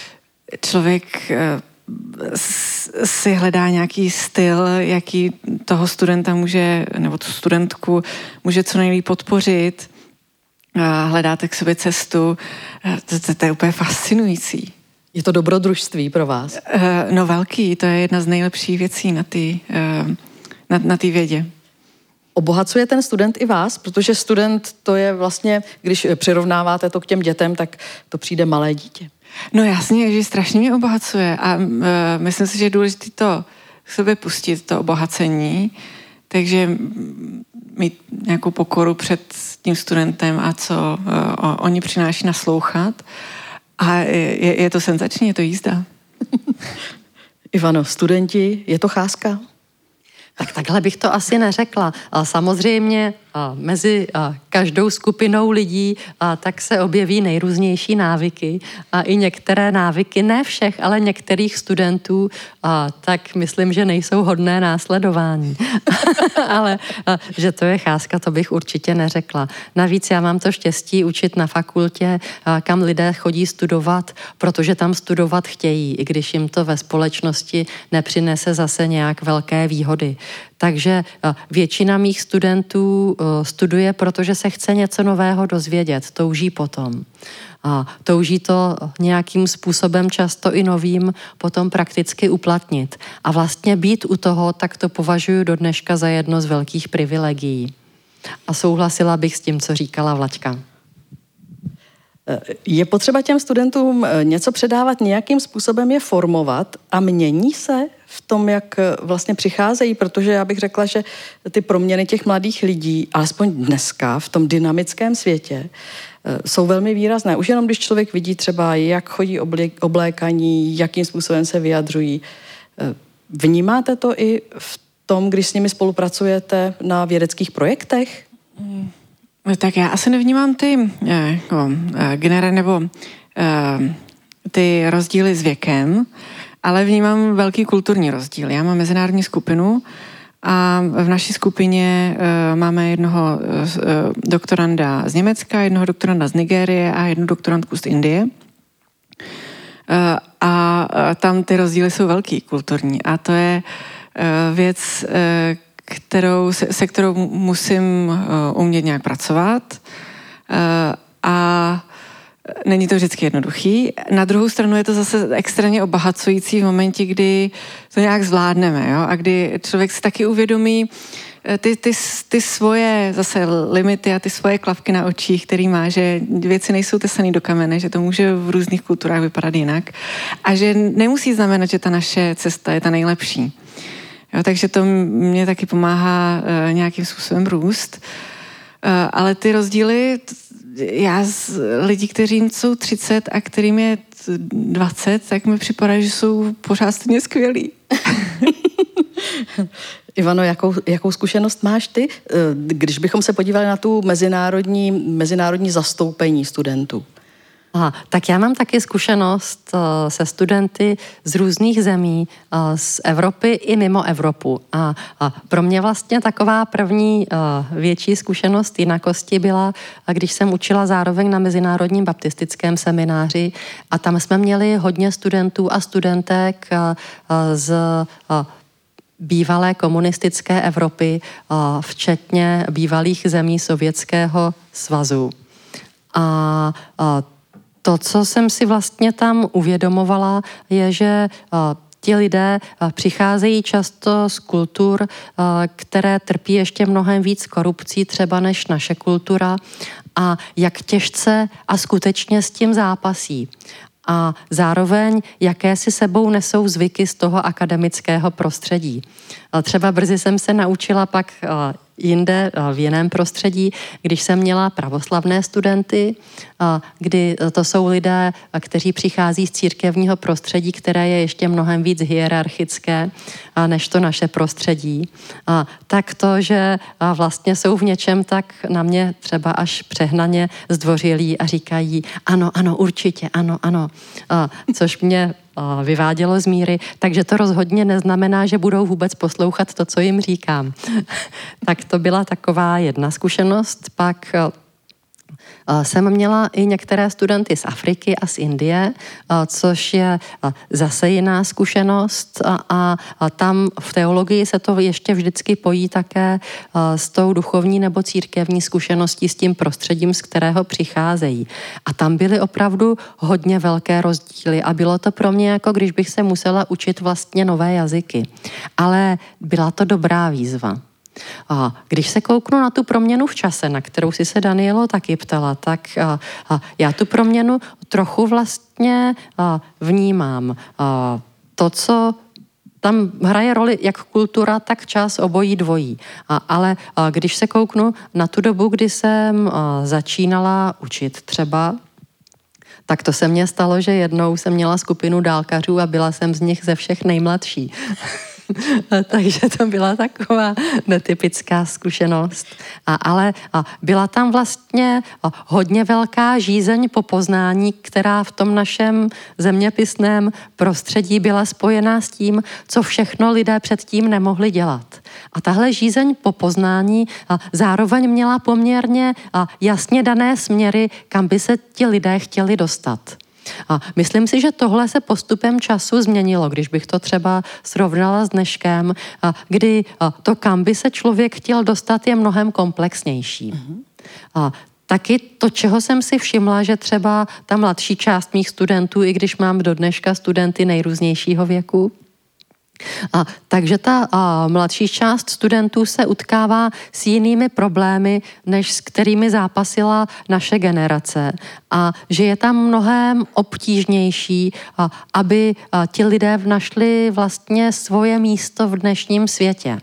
člověk si hledá nějaký styl, jaký toho studenta může, nebo tu studentku může co nejlíp podpořit, hledáte k sobě cestu, to je úplně fascinující. Je to dobrodružství pro vás? No velký, to je jedna z nejlepších věcí na té vědě. Obohacuje ten student i vás? Protože student to je vlastně, když přirovnáváte to k těm dětem, tak to přijde malé dítě. No jasně, že strašně mě obohacuje a myslím si, že je důležité to k sobě pustit, to obohacení, takže mít nějakou pokoru před tím studentem a co oni přináší, naslouchat. A je to senzační, je to jízda. Ivano, studenti, je to cházka? Tak takhle bych to asi neřekla. A samozřejmě mezi každou skupinou lidí tak se objeví nejrůznější návyky a i některé návyky, ne všech, ale některých studentů, tak myslím, že nejsou hodné následování. Ale že to je cházka, to bych určitě neřekla. Navíc já mám to štěstí učit na fakultě, kam lidé chodí studovat, protože tam studovat chtějí, i když jim to ve společnosti nepřinese zase nějak velké výhody. Takže většina mých studentů studuje, protože se chce něco nového dozvědět, touží potom. A touží to nějakým způsobem často i novým potom prakticky uplatnit. A vlastně být u toho, tak to považuji do dneška za jedno z velkých privilegií. A souhlasila bych s tím, co říkala Vlaďka. Je potřeba těm studentům něco předávat, nějakým způsobem je formovat a mění se v tom, jak vlastně přicházejí, protože já bych řekla, že ty proměny těch mladých lidí, alespoň dneska v tom dynamickém světě, jsou velmi výrazné. Už jenom když člověk vidí třeba, jak chodí oblékaní, jakým způsobem se vyjadřují. Vnímáte to i v tom, když s nimi spolupracujete na vědeckých projektech? Tak já asi nevnímám ty ty rozdíly s věkem, ale vnímám velký kulturní rozdíl. Já mám mezinárodní skupinu a v naší skupině máme jednoho doktoranda z Německa, jednoho doktoranda z Nigérie a jednu doktorantku z Indie. A tam ty rozdíly jsou velký kulturní a to je věc, se kterou musím umět nějak pracovat a není to vždycky jednoduchý. Na druhou stranu je to zase extrémně obohacující v momentě, kdy to nějak zvládneme, jo? A kdy člověk si taky uvědomí ty svoje zase limity a ty svoje klapky na očích, který má, že věci nejsou tesaný do kamene, že to může v různých kulturách vypadat jinak a že nemusí znamenat, že ta naše cesta je ta nejlepší. Jo, takže to mě taky pomáhá nějakým způsobem růst. Ale ty rozdíly, lidi, kterým jsou 30 a kterým je 20, tak mi připadá, že jsou pořád stejně skvělí. Ivano, jakou zkušenost máš ty, když bychom se podívali na tu mezinárodní zastoupení studentů? Aha, tak já mám taky zkušenost se studenty z různých zemí, z Evropy i mimo Evropu. A pro mě vlastně taková první větší zkušenost jinakosti byla, když jsem učila zároveň na Mezinárodním baptistickém semináři a tam jsme měli hodně studentů a studentek z bývalé komunistické Evropy, včetně bývalých zemí Sovětského svazu. A to, co jsem si vlastně tam uvědomovala, je, že ti lidé přicházejí často z kultur, které trpí ještě mnohem víc korupcí třeba než naše kultura a jak těžce a skutečně s tím zápasí. A zároveň, jaké si sebou nesou zvyky z toho akademického prostředí. Třeba brzy jsem se naučila pak jinde, v jiném prostředí, když jsem měla pravoslavné studenty, kdy to jsou lidé, kteří přichází z církevního prostředí, které je ještě mnohem víc hierarchické než to naše prostředí. Tak to, že vlastně jsou v něčem tak na mě třeba až přehnaně zdvořilí a říkají ano, určitě, ano. Což mě vyvádělo z míry, takže to rozhodně neznamená, že budou vůbec poslouchat to, co jim říkám. Tak to byla taková jedna zkušenost. Pak Jsem měla i některé studenty z Afriky a z Indie, což je zase jiná zkušenost a tam v teologii se to ještě vždycky pojí také s tou duchovní nebo církevní zkušeností, s tím prostředím, z kterého přicházejí. A tam byly opravdu hodně velké rozdíly a bylo to pro mě jako když bych se musela učit vlastně nové jazyky. Ale byla to dobrá výzva. A když se kouknu na tu proměnu v čase, na kterou si se Danielo taky ptala, tak já tu proměnu trochu vlastně vnímám. To, co tam hraje roli jak kultura, tak čas, obojí dvojí. Ale když se kouknu na tu dobu, kdy jsem začínala učit třeba, tak to se mně stalo, že jednou jsem měla skupinu dálkařů a byla jsem z nich ze všech nejmladší. Takže to byla taková netypická zkušenost. Ale byla tam vlastně hodně velká žízeň po poznání, která v tom našem zeměpisném prostředí byla spojená s tím, co všechno lidé předtím nemohli dělat. A tahle žízeň po poznání zároveň měla poměrně jasně dané směry, kam by se ti lidé chtěli dostat. A myslím si, že tohle se postupem času změnilo, když bych to třeba srovnala s dneškem, kdy to, kam by se člověk chtěl dostat, je mnohem komplexnější. A taky to, čeho jsem si všimla, že třeba ta mladší část mých studentů, i když mám do dneška studenty nejrůznějšího věku, takže ta mladší část studentů se utkává s jinými problémy, než s kterými zápasila naše generace. A že je tam mnohem obtížnější, aby ti lidé našli vlastně svoje místo v dnešním světě.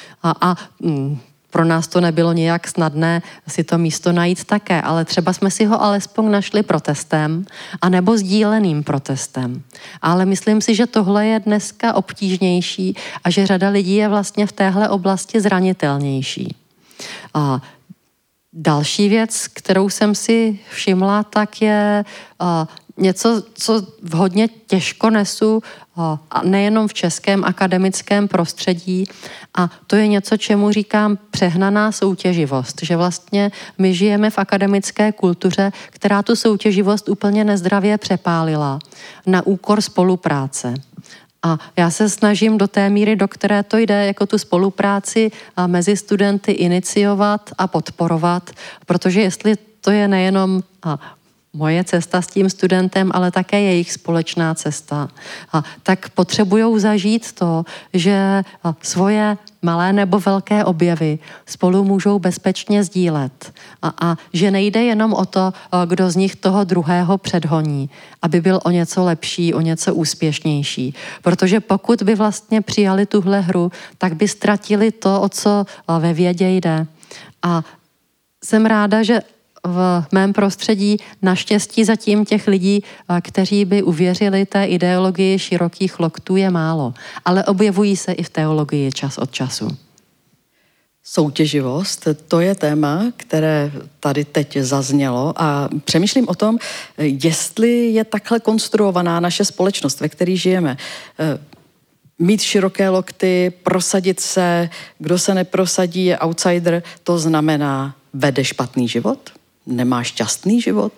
Pro nás to nebylo nějak snadné si to místo najít také, ale třeba jsme si ho alespoň našli protestem anebo sdíleným protestem. Ale myslím si, že tohle je dneska obtížnější a že řada lidí je vlastně v téhle oblasti zranitelnější. A další věc, kterou jsem si všimla, tak je něco, co hodně těžko nesu, a nejenom v českém akademickém prostředí, a to je něco, čemu říkám přehnaná soutěživost, že vlastně my žijeme v akademické kultuře, která tu soutěživost úplně nezdravě přepálila na úkor spolupráce. A já se snažím do té míry, do které to jde, jako tu spolupráci mezi studenty iniciovat a podporovat, protože jestli to je nejenom moje cesta s tím studentem, ale také jejich společná cesta, tak potřebujou zažít to, že svoje malé nebo velké objevy spolu můžou bezpečně sdílet. A že nejde jenom o to, kdo z nich toho druhého předhoní, aby byl o něco lepší, o něco úspěšnější. Protože pokud by vlastně přijali tuhle hru, tak by ztratili to, o co ve vědě jde. A jsem ráda, že v mém prostředí naštěstí zatím těch lidí, kteří by uvěřili té ideologii širokých loktů, je málo. Ale objevují se i v teologii čas od času. Soutěživost, to je téma, které tady teď zaznělo a přemýšlím o tom, jestli je takhle konstruovaná naše společnost, ve které žijeme. Mít široké lokty, prosadit se, kdo se neprosadí, je outsider, to znamená vede špatný život? Nemá šťastný život?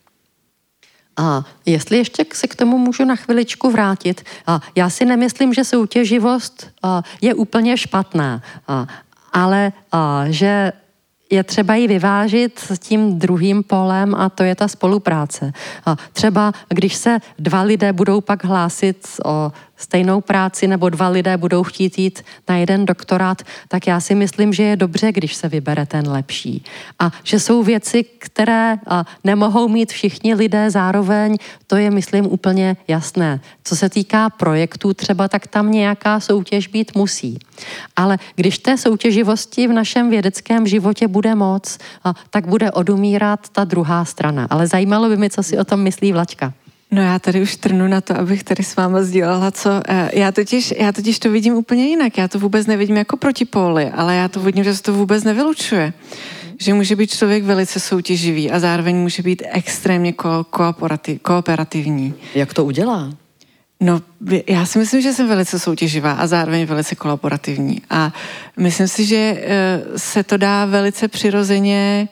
A jestli ještě se k tomu můžu na chviličku vrátit, já si nemyslím, že soutěživost je úplně špatná, ale že je třeba ji vyvážit s tím druhým polem a to je ta spolupráce. Třeba když se dva lidé budou pak hlásit o stejnou práci nebo dva lidé budou chtít jít na jeden doktorát, tak já si myslím, že je dobře, když se vybere ten lepší. A že jsou věci, které nemohou mít všichni lidé zároveň, to je, myslím, úplně jasné. Co se týká projektů třeba, tak tam nějaká soutěž být musí. Ale když té soutěživosti v našem vědeckém životě bude moc, tak bude odumírat ta druhá strana. Ale zajímalo by mě, co si o tom myslí Vlaďka. No já tady už trnu na to, abych tady s váma sdílela, co... Já totiž to vidím úplně jinak. Já to vůbec nevidím jako protipóly, ale já to vidím, že se to vůbec nevylučuje. Že může být člověk velice soutěživý a zároveň může být extrémně kooperativní. Jak to udělá? No, já si myslím, že jsem velice soutěživá a zároveň velice kolaborativní. A myslím si, že se to dá velice přirozeně,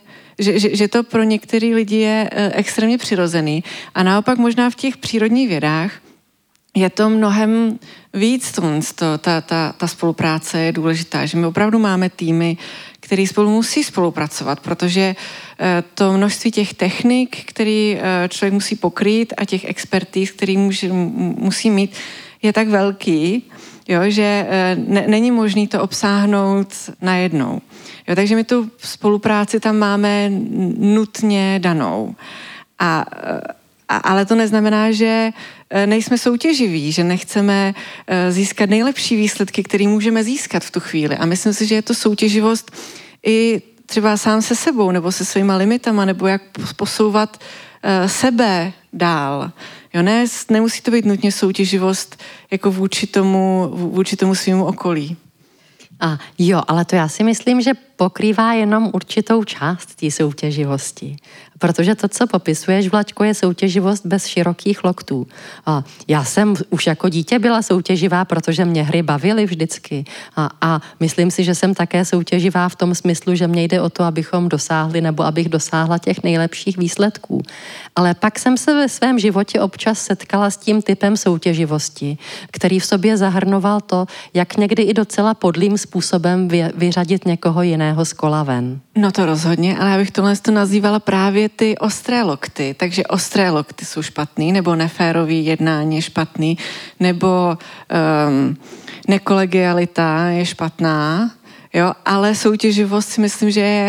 že to pro některé lidi je extrémně přirozený a naopak možná v těch přírodních vědách je to mnohem víc, ta spolupráce je důležitá, že my opravdu máme týmy, který spolu musí spolupracovat, protože to množství těch technik, který člověk musí pokrýt a těch expertíz, který musí mít, je tak velký, jo, že není možné to obsáhnout najednou. Jo, takže my tu spolupráci tam máme nutně danou. Ale to neznamená, že nejsme soutěživí, že nechceme získat nejlepší výsledky, které můžeme získat v tu chvíli. A myslím si, že je to soutěživost i třeba sám se sebou, nebo se svýma limitama, nebo jak posouvat sebe dál. Jo, nemusí to být nutně soutěživost jako vůči tomu svýmu okolí. Jo, ale to já si myslím, že pokrývá jenom určitou část té soutěživosti. Protože to, co popisuješ, Vlaďko, je soutěživost bez širokých loktů. Já jsem už jako dítě byla soutěživá, protože mě hry bavily vždycky. A myslím si, že jsem také soutěživá v tom smyslu, že mě jde o to, abychom dosáhli nebo abych dosáhla těch nejlepších výsledků. Ale pak jsem se ve svém životě občas setkala s tím typem soutěživosti, který v sobě zahrnoval to, jak někdy i docela podlým způsobem vyřadit někoho jiného z kola ven. No to rozhodně, ale já bych tohle nazývala právě ty ostré lokty. Takže ostré lokty jsou špatný, nebo neférový jednání je špatný, nebo nekolegialita je špatná, jo, ale soutěživost si myslím,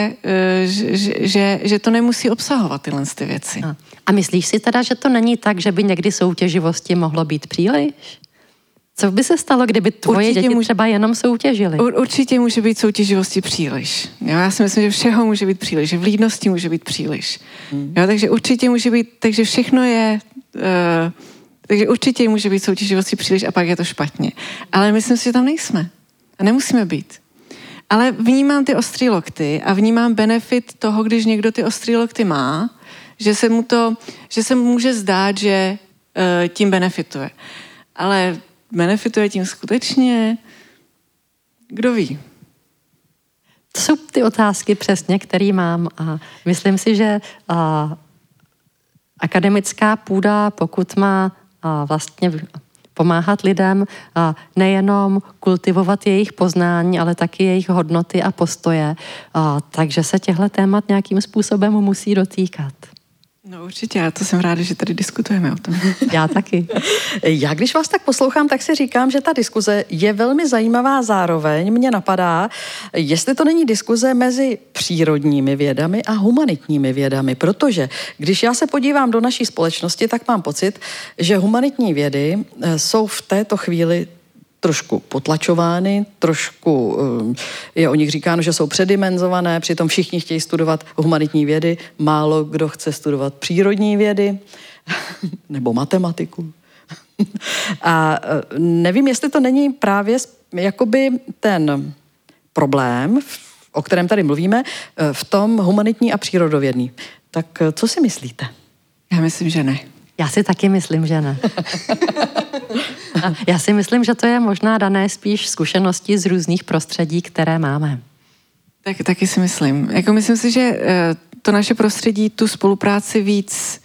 že to nemusí obsahovat tyhle ty věci. A myslíš si teda, že to není tak, že by někdy soutěživosti mohlo být příliš? Co by se stalo, kdyby tvoje děti třeba jenom soutěžily? Určitě může být soutěživosti příliš. Jo, já si myslím, že všeho může být příliš, že vlídnosti může být příliš. Jo, takže určitě může být, takže všechno je, takže určitě může být soutěživosti příliš a pak je to špatně. Ale myslím si, že tam nejsme. A nemusíme být. Ale vnímám ty ostrý lokty a vnímám benefit toho, když někdo ty ostrý lokty má, že se mu může zdát, že tím benefituje. Ale benefituje tím skutečně? Kdo ví? To jsou ty otázky přesně, které mám a myslím si, že akademická půda, pokud má vlastně pomáhat lidem nejenom kultivovat jejich poznání, ale taky jejich hodnoty a postoje, takže se těchto témat nějakým způsobem musí dotýkat. No určitě, já to jsem ráda, že tady diskutujeme o tom. Já taky. Já když vás tak poslouchám, tak si říkám, že ta diskuze je velmi zajímavá, zároveň mě napadá, jestli to není diskuze mezi přírodními vědami a humanitními vědami, protože když já se podívám do naší společnosti, tak mám pocit, že humanitní vědy jsou v této chvíli trošku potlačovány, trošku je o nich říkáno, že jsou předimenzované, přitom všichni chtějí studovat humanitní vědy, málo kdo chce studovat přírodní vědy nebo matematiku. A nevím, jestli to není právě jakoby ten problém, o kterém tady mluvíme, v tom humanitní a přírodovědný. Tak co si myslíte? Já myslím, že ne. Já si taky myslím, že ne. Já si myslím, že to je možná dané spíš zkušeností z různých prostředí, které máme. Taky si myslím. Jako myslím si, že to naše prostředí tu spolupráci víc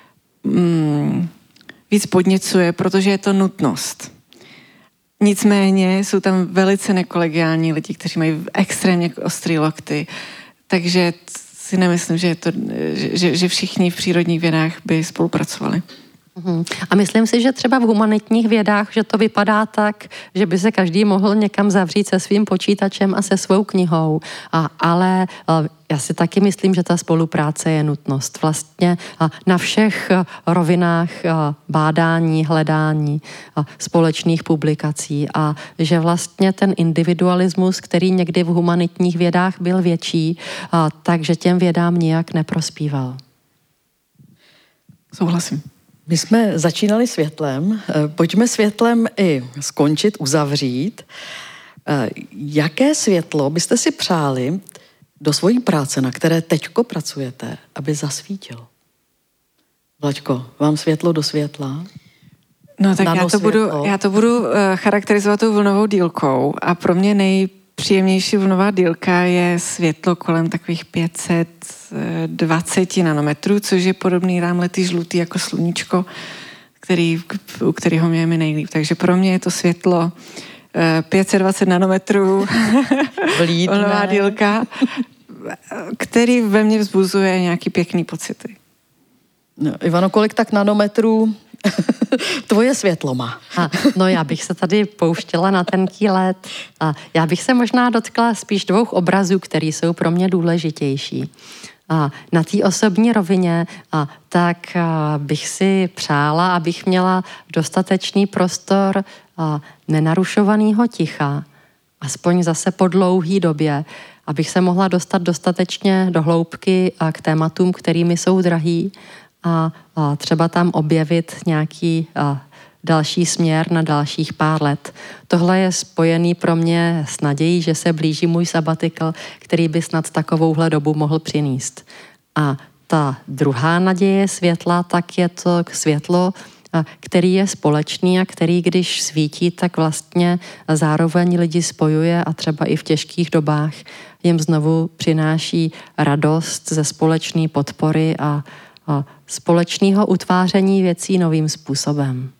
podněcuje, protože je to nutnost. Nicméně jsou tam velice nekolegiální lidi, kteří mají extrémně ostrý lokty, takže si nemyslím, že všichni v přírodních vědách by spolupracovali. A myslím si, že třeba v humanitních vědách, že to vypadá tak, že by se každý mohl někam zavřít se svým počítačem a se svou knihou. Ale já si taky myslím, že ta spolupráce je nutnost. Vlastně na všech rovinách bádání, hledání, společných publikací a že vlastně ten individualismus, který někdy v humanitních vědách byl větší, takže těm vědám nijak neprospíval. Souhlasím. My jsme začínali světlem, pojďme světlem i skončit, uzavřít. Jaké světlo byste si přáli do svojí práce, na které teďko pracujete, aby zasvítilo? Vlaďko, vám světlo do světla? No tak já to budu charakterizovat tou vlnovou délkou a pro mě příjemnější vlnová délka je světlo kolem takových 520 nanometrů, což je podobný rámletý žlutý jako sluníčko, u kterého mějeme nejlíp. Takže pro mě je to světlo 520 nanometrů vlnová délka, který ve mně vzbuzuje nějaký pěkný pocity. No, Ivano, kolik tak nanometrů tvoje světlo má? No já bych se tady pouštěla na tenký led a já bych se možná dotkla spíš 2 obrazů, které jsou pro mě důležitější. A na té osobní rovině tak bych si přála, abych měla dostatečný prostor nenarušovaného ticha, aspoň zase po dlouhý době, abych se mohla dostat dostatečně do hloubky k tématům, kterými jsou drahý a třeba tam objevit nějaký další směr na dalších pár let. Tohle je spojený pro mě s nadějí, že se blíží můj sabatikl, který by snad takovouhle dobu mohl přinést. A ta druhá naděje světla, tak je to světlo, který je společný a který, když svítí, tak vlastně zároveň lidi spojuje a třeba i v těžkých dobách jim znovu přináší radost ze společné podpory a společného utváření věcí novým způsobem.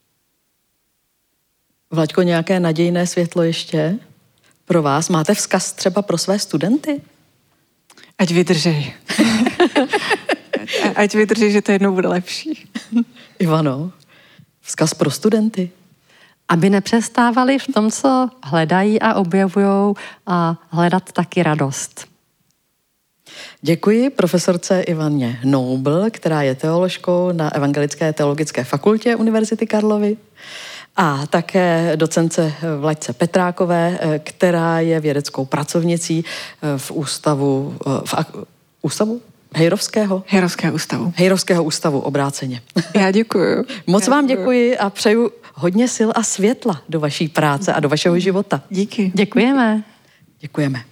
Vlaďko, nějaké nadějné světlo ještě pro vás? Máte vzkaz třeba pro své studenty? Ať vydržej. Ať vydržej, že to jednou bude lepší. Ivano, vzkaz pro studenty? Aby nepřestávali v tom, co hledají a objevujou, a hledat taky radost. Děkuji profesorce Ivaně Noubl, která je teoložkou na Evangelické teologické fakultě Univerzity Karlovy, a také docence Vlaďce Petrákové, která je vědeckou pracovnicí v ústavu Hejrovského ústavu obráceně. Já děkuju. Moc vám děkuji a přeju hodně sil a světla do vaší práce a do vašeho života. Díky. Děkujeme. Děkujeme.